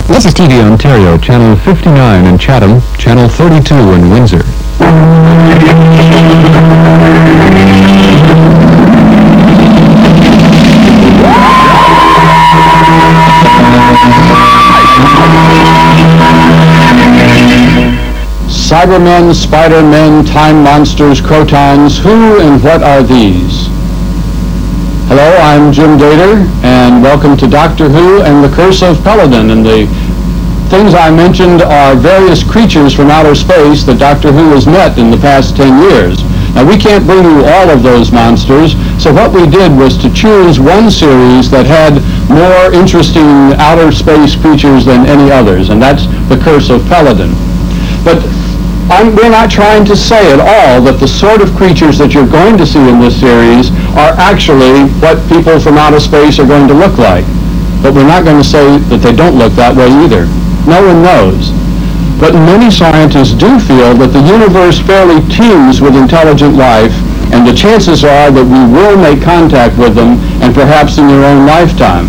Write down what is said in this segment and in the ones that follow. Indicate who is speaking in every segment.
Speaker 1: This is TV Ontario, Channel 59 in Chatham, Channel 32 in Windsor.
Speaker 2: Cybermen, Spider-Men, Time Monsters, Crotons, who and what are these? Hello, I'm Jim Dater, and welcome to Doctor Who and the Curse of Peladon. And the things I mentioned are various creatures from outer space that Doctor Who has met in the past 10 years. Now, we can't bring you all of those monsters, so what we did was to choose one series that had more interesting outer space creatures than any others, and that's the Curse of Peladon. But we're not trying to say at all that the sort of creatures that you're going to see in this series are actually what people from outer space are going to look like. But we're not going to say that they don't look that way either. No one knows. But many scientists do feel that the universe fairly teems with intelligent life, and the chances are that we will make contact with them, and perhaps in your own lifetime.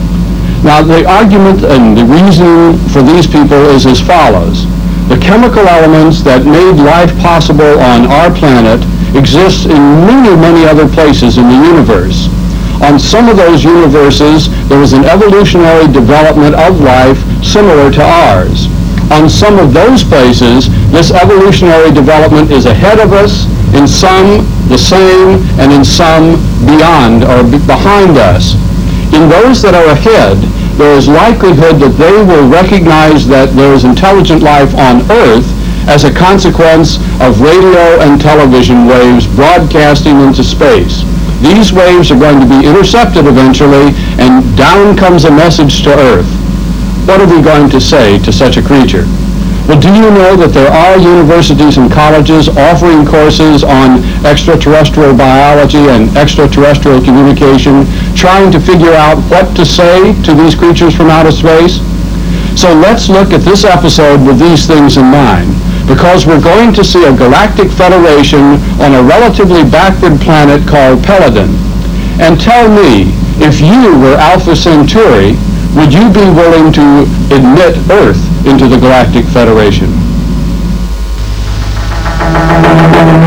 Speaker 2: Now, the argument and the reason for these people is as follows. The chemical elements that made life possible on our planet exist in many, many other places in the universe. On some of those universes, there is an evolutionary development of life similar to ours. On some of those places, this evolutionary development is ahead of us, in some the same, and in some beyond or behind us. In those that are ahead, there is likelihood that they will recognize that there is intelligent life on Earth as a consequence of radio and television waves broadcasting into space. These waves are going to be intercepted eventually, and down comes a message to Earth. What are we going to say to such a creature? Well, do you know that there are universities and colleges offering courses on extraterrestrial biology and extraterrestrial communication, trying to figure out what to say to these creatures from outer space? So let's look at this episode with these things in mind, because we're going to see a galactic federation on a relatively backward planet called Peladon. And tell me, if you were Alpha Centauri, would you be willing to admit Earth into the Galactic Federation?